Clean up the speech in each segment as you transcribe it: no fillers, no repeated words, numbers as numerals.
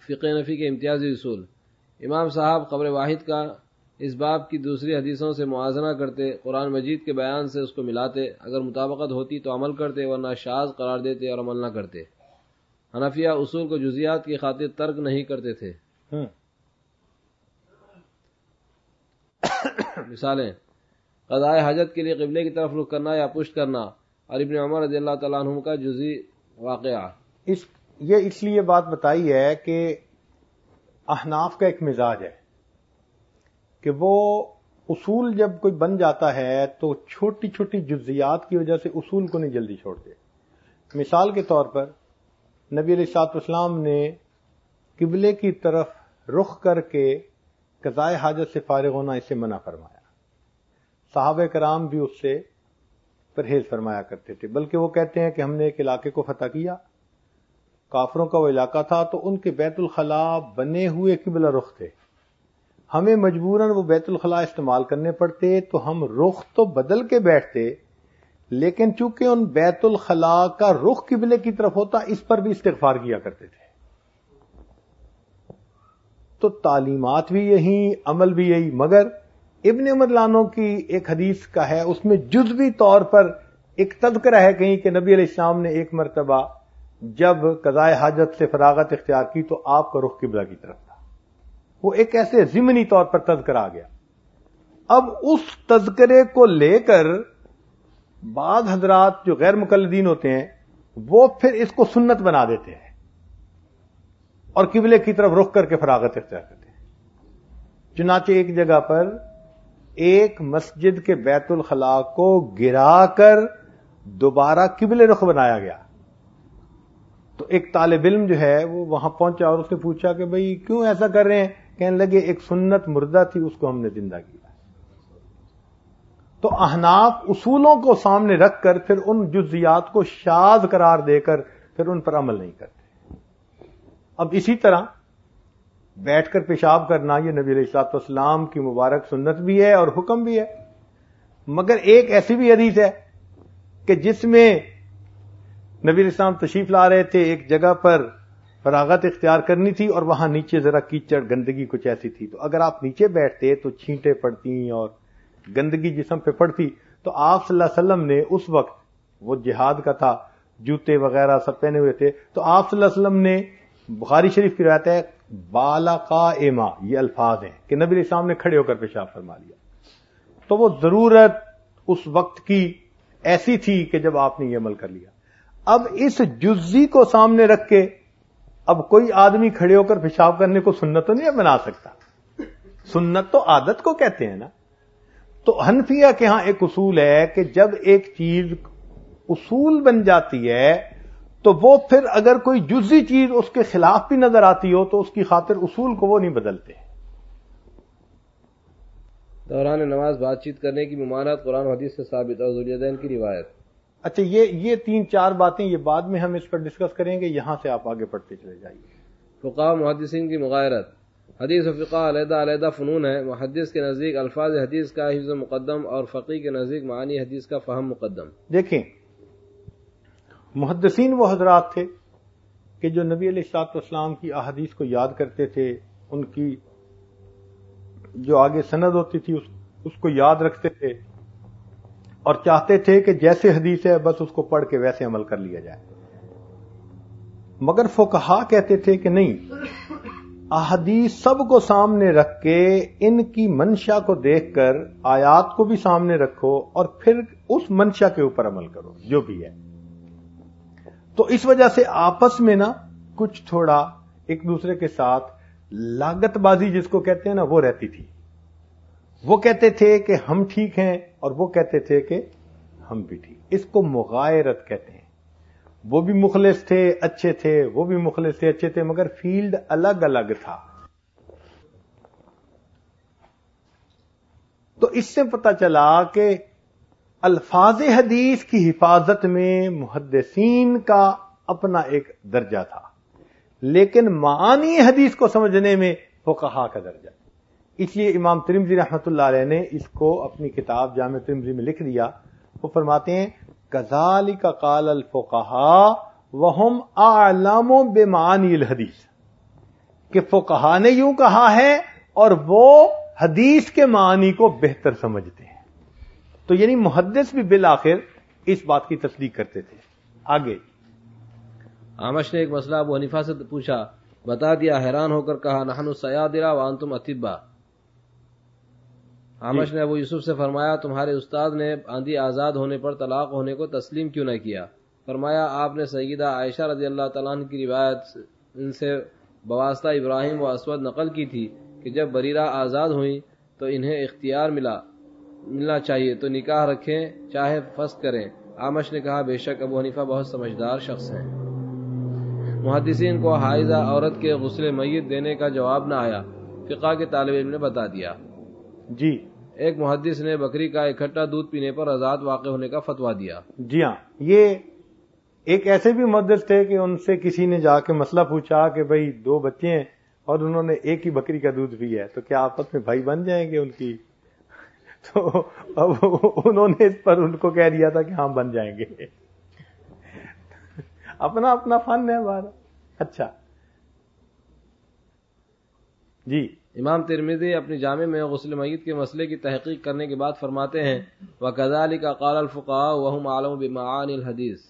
فقہ نفی کے امتیازی اصول۔ امام صاحب قبر واحد کا اس باب کی دوسری حدیثوں سے موازنہ کرتے، قرآن مجید کے بیان سے اس کو ملاتے، اگر مطابقت ہوتی تو عمل کرتے ورنہ شاذ قرار دیتے اور عمل نہ کرتے۔ حنفیہ اصول کو جزیات کی خاطر ترک نہیں کرتے تھے۔ مثالیں: قضاء حاجت کے لیے قبلے کی طرف رخ کرنا یا پشت کرنا، اور ابن عمر رضی اللہ تعالیٰ عنہ کا جزئی واقعہ۔ یہ اس لیے بات بتائی ہے کہ احناف کا ایک مزاج ہے کہ وہ اصول جب کوئی بن جاتا ہے تو چھوٹی چھوٹی جزیات کی وجہ سے اصول کو نہیں جلدی چھوڑتے۔ مثال کے طور پر نبی علیہ الصلوۃ والسلام نے قبلے کی طرف رخ کر کے قضاء حاجت سے فارغ ہونا اسے منع فرمایا۔ صحابہ کرام بھی اس سے پرہیز فرمایا کرتے تھے، بلکہ وہ کہتے ہیں کہ ہم نے ایک علاقے کو فتح کیا، کافروں کا وہ علاقہ تھا، تو ان کے بیت الخلا بنے ہوئے قبلہ رخ تھے، ہمیں مجبوراً وہ بیت الخلا استعمال کرنے پڑتے، تو ہم رخ تو بدل کے بیٹھتے، لیکن چونکہ ان بیت الخلا کا رخ قبلے کی طرف ہوتا، اس پر بھی استغفار کیا کرتے تھے۔ تو تعلیمات بھی یہی، عمل بھی یہی، مگر ابن عمر لانوں کی ایک حدیث کا ہے، اس میں جزوی طور پر ایک تذکرہ ہے کہیں کہ نبی علیہ السلام نے ایک مرتبہ جب قضاء حاجت سے فراغت اختیار کی تو آپ کا رخ قبلہ کی طرف تھا۔ وہ ایک ایسے ضمنی طور پر تذکرہ آ گیا۔ اب اس تذکرے کو لے کر بعض حضرات جو غیر مقلدین ہوتے ہیں وہ پھر اس کو سنت بنا دیتے ہیں اور قبلے کی طرف رخ کر کے فراغت اختیار کرتے ہیں۔ چنانچہ ایک جگہ پر ایک مسجد کے بیت الخلا کو گرا کر دوبارہ قبلے رخ بنایا گیا۔ تو ایک طالب علم جو ہے وہ وہاں پہنچا اور اس نے پوچھا کہ بھئی کیوں ایسا کر رہے ہیں؟ کہنے لگے ایک سنت مردہ تھی، اس کو ہم نے زندہ کیا۔ تو احناف اصولوں کو سامنے رکھ کر پھر ان جزیات کو شاذ قرار دے کر پھر ان پر عمل نہیں کرتے۔ اب اسی طرح بیٹھ کر پیشاب کرنا یہ نبی علیہ الصلوۃ والسلام کی مبارک سنت بھی ہے اور حکم بھی ہے، مگر ایک ایسی بھی حدیث ہے کہ جس میں نبی علیہ السلام تشریف لا رہے تھے، ایک جگہ پر فراغت اختیار کرنی تھی اور وہاں نیچے ذرا کیچڑ گندگی کچھ ایسی تھی، تو اگر آپ نیچے بیٹھتے تو چھینٹیں پڑتی اور گندگی جسم پہ پڑتی، تو آپ صلی اللہ علیہ وسلم نے اس وقت، وہ جہاد کا تھا، جوتے وغیرہ سب پہنے ہوئے تھے، تو آپ صلی اللہ علیہ وسلم نے، بخاری شریف کی روایت ہے، بالا قائما، یہ الفاظ ہیں کہ نبی علیہ السلام نے کھڑے ہو کر پیشاب فرما لیا۔ تو وہ ضرورت اس وقت کی ایسی تھی کہ جب آپ نے یہ عمل کر لیا۔ اب اس جزی کو سامنے رکھ کے اب کوئی آدمی کھڑے ہو کر پیشاب کرنے کو سنت تو نہیں بنا سکتا، سنت تو عادت کو کہتے ہیں نا۔ تو حنفیہ کے ہاں ایک اصول ہے کہ جب ایک چیز اصول بن جاتی ہے تو وہ پھر اگر کوئی جزئی چیز اس کے خلاف بھی نظر آتی ہو تو اس کی خاطر اصول کو وہ نہیں بدلتے۔ دوران نماز بات چیت کرنے کی ممانعت قرآن و حدیث سے ثابت اور ذوالجدین کی روایت۔ اچھا، یہ 3-4 باتیں یہ بعد میں ہم اس پر ڈسکس کریں گے، یہاں سے آپ آگے پڑھتے چلے جائیے۔ فقہ و محدثین کی مغایرت۔ حدیث و فقہ علیحدہ علیحدہ فنون ہے۔ محدث کے نزدیک الفاظ حدیث کا حفظ مقدم اور فقیہ کے نزدیک معانی حدیث کا فہم مقدم۔ دیکھیں، محدثین وہ حضرات تھے کہ جو نبی علیہ الصلوۃ والسلام کی احادیث کو یاد کرتے تھے، ان کی جو آگے سند ہوتی تھی اس کو یاد رکھتے تھے اور چاہتے تھے کہ جیسے حدیث ہے بس اس کو پڑھ کے ویسے عمل کر لیا جائے۔ مگر فقہا کہتے تھے کہ نہیں، احادیث سب کو سامنے رکھ کے ان کی منشا کو دیکھ کر آیات کو بھی سامنے رکھو اور پھر اس منشا کے اوپر عمل کرو جو بھی ہے۔ تو اس وجہ سے آپس میں نا کچھ تھوڑا ایک دوسرے کے ساتھ لاگت بازی جس کو کہتے ہیں نا وہ رہتی تھی۔ وہ کہتے تھے کہ ہم ٹھیک ہیں اور وہ کہتے تھے کہ ہم بھی ٹھیک۔ اس کو مغایرت کہتے ہیں۔ وہ بھی مخلص تھے، اچھے تھے، وہ بھی مخلص تھے، اچھے تھے، مگر فیلڈ الگ الگ تھا۔ تو اس سے پتہ چلا کہ الفاظ حدیث کی حفاظت میں محدثین کا اپنا ایک درجہ تھا، لیکن معانی حدیث کو سمجھنے میں فقہا کا درجہ۔ اس لیے امام ترمذی رحمۃ اللہ علیہ نے اس کو اپنی کتاب جامع ترمذی میں لکھ دیا۔ وہ فرماتے ہیں کذالک قال الفقہاء وہم اعلم بمعانی الحدیث، کہ فقہا نے یوں کہا ہے اور وہ حدیث کے معنی کو بہتر سمجھتے ہیں. تو یعنی محدث بھی بالآخر اس بات کی تصدیق کرتے تھے. آگے آمش نے ایک مسئلہ ابو حنیفہ سے پوچھا، بتا دیا. حیران ہو کر کہا، نحن الصیادلہ وانتم اطباء. آمش نے ابو یوسف سے فرمایا، تمہارے استاد نے آندھی آزاد ہونے پر طلاق ہونے کو تسلیم کیوں نہ کیا؟ فرمایا، آپ نے سیدہ عائشہ رضی اللہ تعالیٰ عنہ کی روایت ان سے بواسطہ ابراہیم و اسود نقل کی تھی کہ جب بریرہ آزاد ہوئیں تو انہیں اختیار ملنا چاہیے تو نکاح رکھیں چاہے فسخ کریں. آمش نے کہا، بے شک ابو حنیفہ بہت سمجھدار شخص ہیں. محدثین کو حائضہ عورت کے غسل میت دینے کا جواب نہ آیا. فقہ کے طالب علم نے بتا دیا. جی ایک محدث نے بکری کا اکٹھا دودھ پینے پر رضاعت واقع ہونے کا فتویٰ دیا. جی ہاں، یہ ایک ایسے بھی محدث تھے کہ ان سے کسی نے جا کے مسئلہ پوچھا کہ بھئی 2 بچے ہیں اور انہوں نے ایک ہی بکری کا دودھ پیا ہے تو کیا آپس میں بھائی بن جائیں گے ان کی؟ تو اب انہوں نے اس پر ان کو کہہ دیا تھا کہ ہاں بن جائیں گے. اپنا اپنا فن ہے ہمارا. اچھا جی. امام ترمذی اپنی جامع میں غسل میت کے مسئلے کی تحقیق کرنے کے بعد فرماتے ہیں، وَكَذَلِكَ قَالَ الْفُقَهَاءُ وَهُمْ أَعْلَمُ بِمَعَانِي الْحَدِيثِ.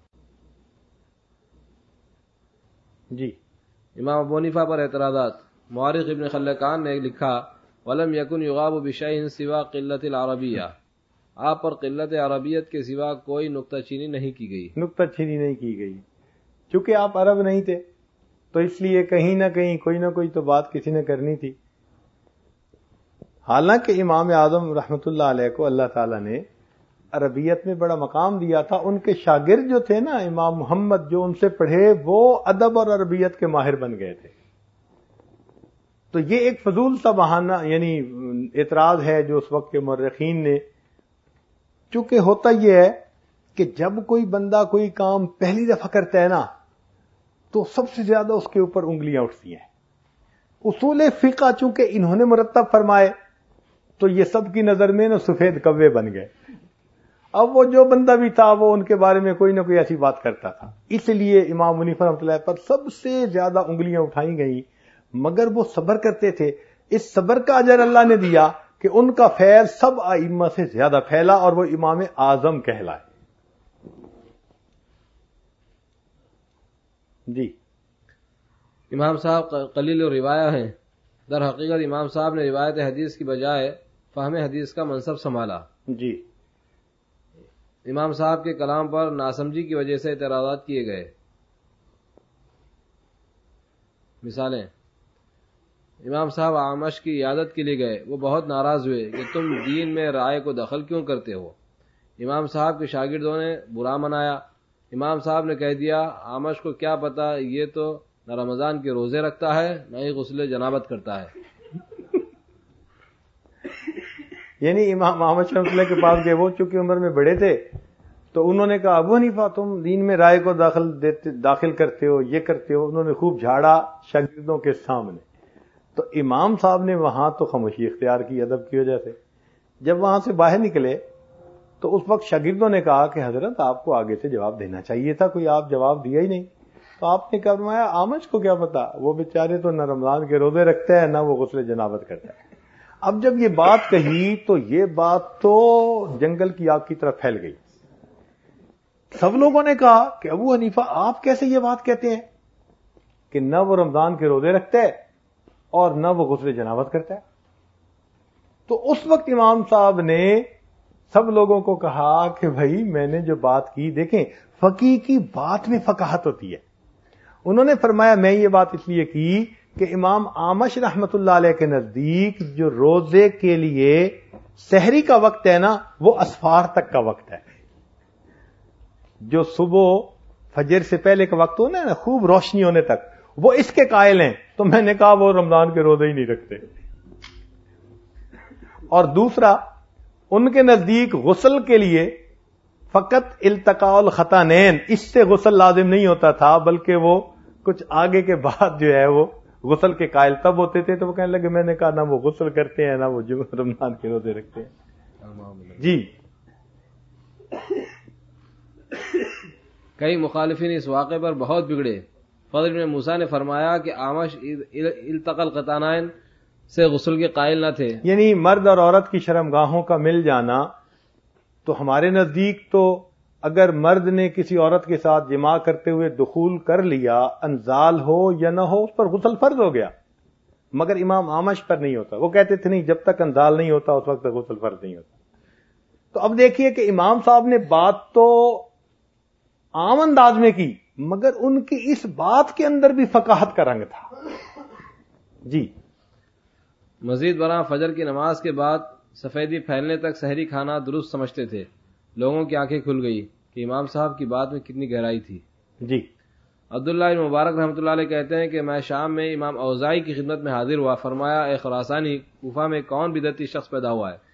جی امام ابو حنیفہ پر اعتراضات. مورخ ابن خلکان نے لکھا، وَلَمْ يَكُنْ يُغَابُ بِشَيْءٍ سِوَى قِلَّةِ الْعَرَبِيَّةِ. آپ پر قلت عربیت کے سوا کوئی نکتہ چینی نہیں کی گئی. نکتہ چینی نہیں کی گئی. چونکہ آپ عرب نہیں تھے تو اس لیے کہیں نہ کہیں کوئی نہ کوئی تو بات کسی نے کرنی تھی. حالانکہ امام اعظم رحمت اللہ علیہ کو اللہ تعالیٰ نے عربیت میں بڑا مقام دیا تھا. ان کے شاگرد جو تھے نا امام محمد جو ان سے پڑھے وہ ادب اور عربیت کے ماہر بن گئے تھے. تو یہ ایک فضول سا بہانہ یعنی اعتراض ہے جو اس وقت کے مورخین نے. چونکہ ہوتا یہ ہے کہ جب کوئی بندہ کوئی کام پہلی دفعہ کرتا ہے نا تو سب سے زیادہ اس کے اوپر انگلیاں اٹھتی ہیں. اصول فقہ چونکہ انہوں نے مرتب فرمائے تو یہ سب کی نظر میں نا سفید کوے بن گئے. اب وہ جو بندہ بھی تھا وہ ان کے بارے میں کوئی نہ کوئی ایسی بات کرتا تھا. اس لیے امام حنیفہ رحمۃ اللہ پر سب سے زیادہ انگلیاں اٹھائی گئیں، مگر وہ صبر کرتے تھے. اس صبر کا اجر اللہ نے دیا کہ ان کا فیض سب ائمہ سے زیادہ پھیلا اور وہ امام اعظم کہلائے. جی. امام صاحب قلیل روایہ ہیں. در حقیقت امام صاحب نے روایت حدیث کی بجائے فہم حدیث کا منصب سنبھالا. جی. امام صاحب کے کلام پر ناسمجھی کی وجہ سے اعتراضات کیے گئے. مثالیں: امام صاحب آمش کی عیادت کے لیے گئے، وہ بہت ناراض ہوئے کہ تم دین میں رائے کو دخل کیوں کرتے ہو. امام صاحب کے شاگردوں نے برا منایا. امام صاحب نے کہہ دیا، آمش کو کیا پتا، یہ تو نہ رمضان کے روزے رکھتا ہے نہ ہی غسل جنابت کرتا ہے. یعنی امام احمد رحمۃ اللہ کے پاس گئے، وہ چونکہ عمر میں بڑے تھے تو انہوں نے کہا، ابو حنیفہ تم دین میں رائے کو داخل کرتے ہو، یہ کرتے ہو. انہوں نے خوب جھاڑا شاگردوں کے سامنے. تو امام صاحب نے وہاں تو خاموشی اختیار کی ادب کی وجہ سے. جب وہاں سے باہر نکلے تو اس وقت شاگردوں نے کہا کہ حضرت آپ کو آگے سے جواب دینا چاہیے تھا، کوئی آپ جواب دیا ہی نہیں. تو آپ نے کہا، فرمایا آمش کو کیا پتا، وہ بیچارے تو نہ رمضان کے روزے رکھتے ہیں نہ وہ غسل جنابت کرتا ہے. اب جب یہ بات کہی تو یہ بات تو جنگل کی آگ کی طرف پھیل گئی. سب لوگوں نے کہا کہ ابو حنیفہ آپ کیسے یہ بات کہتے ہیں کہ نہ وہ رمضان کے روزے رکھتے ہے اور نہ وہ غسل جنابت کرتا ہے. تو اس وقت امام صاحب نے سب لوگوں کو کہا کہ بھائی میں نے جو بات کی، دیکھیں فقیہ کی بات میں فقاہت ہوتی ہے. انہوں نے فرمایا میں یہ بات اس لیے کی کہ امام آمش رحمت اللہ علیہ کے نزدیک جو روزے کے لیے سحری کا وقت ہے نا وہ اسفار تک کا وقت ہے. جو صبح فجر سے پہلے کا وقت ہونا ہے نا خوب روشنی ہونے تک، وہ اس کے قائل ہیں. تو میں نے کہا وہ رمضان کے روزے ہی نہیں رکھتے. اور دوسرا ان کے نزدیک غسل کے لیے فقط التقاء الختانین، اس سے غسل لازم نہیں ہوتا تھا، بلکہ وہ کچھ آگے کے بعد جو ہے وہ غسل کے قائل تب ہوتے تھے. تو وہ کہنے لگے میں نے کہا نہ وہ غسل کرتے ہیں نہ وہ رمضان کے روزے رکھتے ہیں. جی. کئی مخالفین اس واقعے پر بہت بگڑے. فضل بن موسیٰ نے فرمایا کہ اعمش التقى القطانین سے غسل کے قائل نہ تھے. یعنی مرد اور عورت کی شرمگاہوں کا مل جانا تو ہمارے نزدیک تو اگر مرد نے کسی عورت کے ساتھ جماع کرتے ہوئے دخول کر لیا، انزال ہو یا نہ ہو، اس پر غسل فرض ہو گیا، مگر امام اعمش پر نہیں ہوتا. وہ کہتے تھے نہیں، جب تک انزال نہیں ہوتا اس وقت تک غسل فرض نہیں ہوتا. تو اب دیکھیے کہ امام صاحب نے بات تو عام انداز میں کی، مگر ان کی اس بات کے اندر بھی فقاہت کا رنگ تھا. جی مزید برآں فجر کی نماز کے بعد سفیدی پھیلنے تک سحری کھانا درست سمجھتے تھے. لوگوں کی آنکھیں کھل گئی کہ امام صاحب کی بات میں کتنی گہرائی تھی. جی عبداللہ بن مبارک رحمۃ اللہ علیہ کہتے ہیں کہ میں شام میں امام اوزاعی کی خدمت میں حاضر ہوا. فرمایا اے خراسانی، کوفہ میں کون بدعتی شخص پیدا ہوا ہے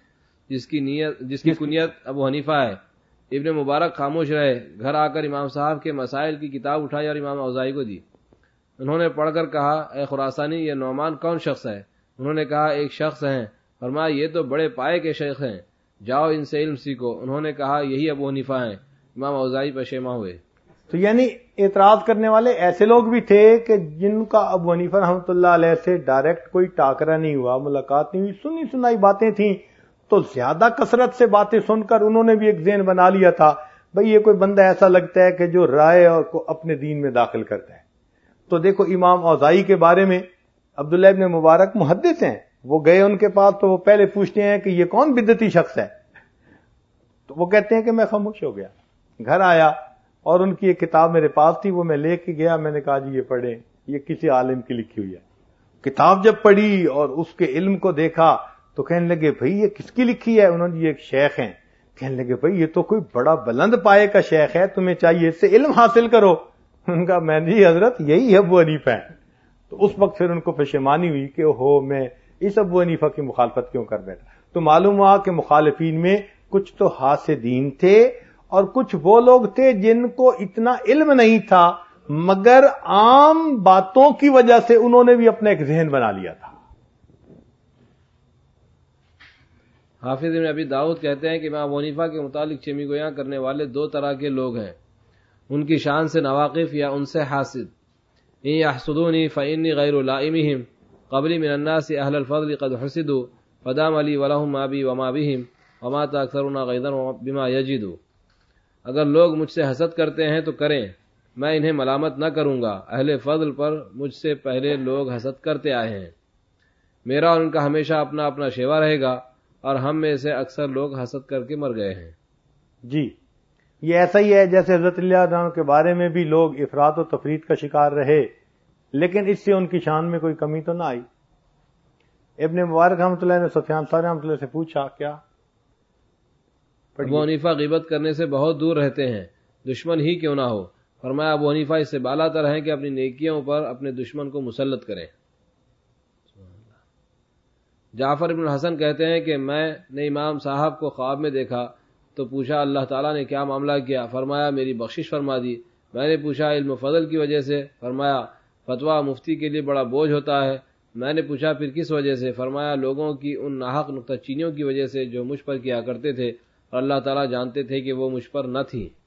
جس کی کنیت ابو حنیفہ ہے؟ ابن مبارک خاموش رہے. گھر آ کر امام صاحب کے مسائل کی کتاب اٹھائی اور امام اوزاعی کو دی. انہوں نے پڑھ کر کہا اے خراسانی، یہ نعمان کون شخص ہے؟ انہوں نے کہا ایک شخص ہیں. فرمایا یہ تو بڑے پائے کے شیخ ہیں، جاؤ ان سے علم سیکھو. انہوں نے کہا یہی ابو حنیفہ ہیں. امام اوزاعی پشیماں ہوئے. تو یعنی اعتراض کرنے والے ایسے لوگ بھی تھے کہ جن کا ابو حنیفہ رحمۃ اللہ علیہ سے ڈائریکٹ کوئی ٹاکرا نہیں ہوا، ملاقات نہیں ہوئی، سنی سنائی باتیں تھیں، تو زیادہ کثرت سے باتیں سن کر انہوں نے بھی ایک ذہن بنا لیا تھا بھئی یہ کوئی بندہ ایسا لگتا ہے کہ جو رائے اور کو اپنے دین میں داخل کرتا ہے. تو دیکھو امام اوزاعی کے بارے میں عبداللہ ابن مبارک محدث ہیں، وہ گئے ان کے پاس تو وہ پہلے پوچھتے ہیں کہ یہ کون بدعتی شخص ہے؟ تو وہ کہتے ہیں کہ میں خاموش ہو گیا. گھر آیا اور ان کی ایک کتاب میرے پاس تھی، وہ میں لے کے گیا. میں نے کہا جی یہ پڑھیں، یہ کسی عالم کی لکھی ہوئی ہے. کتاب جب پڑھی اور اس کے علم کو دیکھا تو کہنے لگے بھئی یہ کس کی لکھی ہے؟ انہوں نے یہ ایک شیخ ہیں. کہنے لگے بھئی یہ تو کوئی بڑا بلند پائے کا شیخ ہے، تمہیں چاہیے اس سے علم حاصل کرو. ان کا میں جی حضرت یہی ابو حنیفہ ہے. تو اس وقت پھر ان کو پشیمانی ہوئی کہ اوہو میں اس ابو حنیفہ کی مخالفت کیوں کر بیٹھا. تو معلوم ہوا کہ مخالفین میں کچھ تو حاسدین تھے اور کچھ وہ لوگ تھے جن کو اتنا علم نہیں تھا، مگر عام باتوں کی وجہ سے انہوں نے بھی اپنا ایک ذہن بنا لیا تھا. حافظ ابن ابی داؤد کہتے ہیں کہ امام ابو حنیفہ کے متعلق چمی گویاں کرنے والے دو طرح کے لوگ ہیں، ان کی شان سے ناواقف یا ان سے حاسد. ان یحسدونی فانی غیر لائمہم قبلی من الناس اہل الفضل قد حسدوا فدام علی ولہم ما بی وما بہم وما تاکثرون غیظا بما یجدوا. اگر لوگ مجھ سے حسد کرتے ہیں تو کریں، میں انہیں ملامت نہ کروں گا. اہل فضل پر مجھ سے پہلے لوگ حسد کرتے آئے ہیں. میرا اور ان کا ہمیشہ اپنا اپنا شیوا رہے گا، اور ہم میں سے اکثر لوگ حسد کر کے مر گئے ہیں. جی یہ ایسا ہی ہے جیسے حضرت علی عنہ کے بارے میں بھی لوگ افراط و تفریط کا شکار رہے، لیکن اس سے ان کی شان میں کوئی کمی تو نہ آئی. ابن مبارک رحمۃ اللہ نے سفیان ثوری رحمۃ اللہ سے پوچھا کیا؟ ابو حنیفہ غیبت کرنے سے بہت دور رہتے ہیں، دشمن ہی کیوں نہ ہو. فرمایا ابو حنیفہ اس سے بالا تر ہیں کہ اپنی نیکیوں پر اپنے دشمن کو مسلط کریں. جعفر بن الحسن کہتے ہیں کہ میں نے امام صاحب کو خواب میں دیکھا تو پوچھا اللہ تعالیٰ نے کیا معاملہ کیا؟ فرمایا میری بخشش فرما دی. میں نے پوچھا علم و فضل کی وجہ سے؟ فرمایا فتویٰ مفتی کے لیے بڑا بوجھ ہوتا ہے. میں نے پوچھا پھر کس وجہ سے؟ فرمایا لوگوں کی ان ناحق نکتہ چینیوں کی وجہ سے جو مجھ پر کیا کرتے تھے، اور اللہ تعالیٰ جانتے تھے کہ وہ مجھ پر نہ تھیں.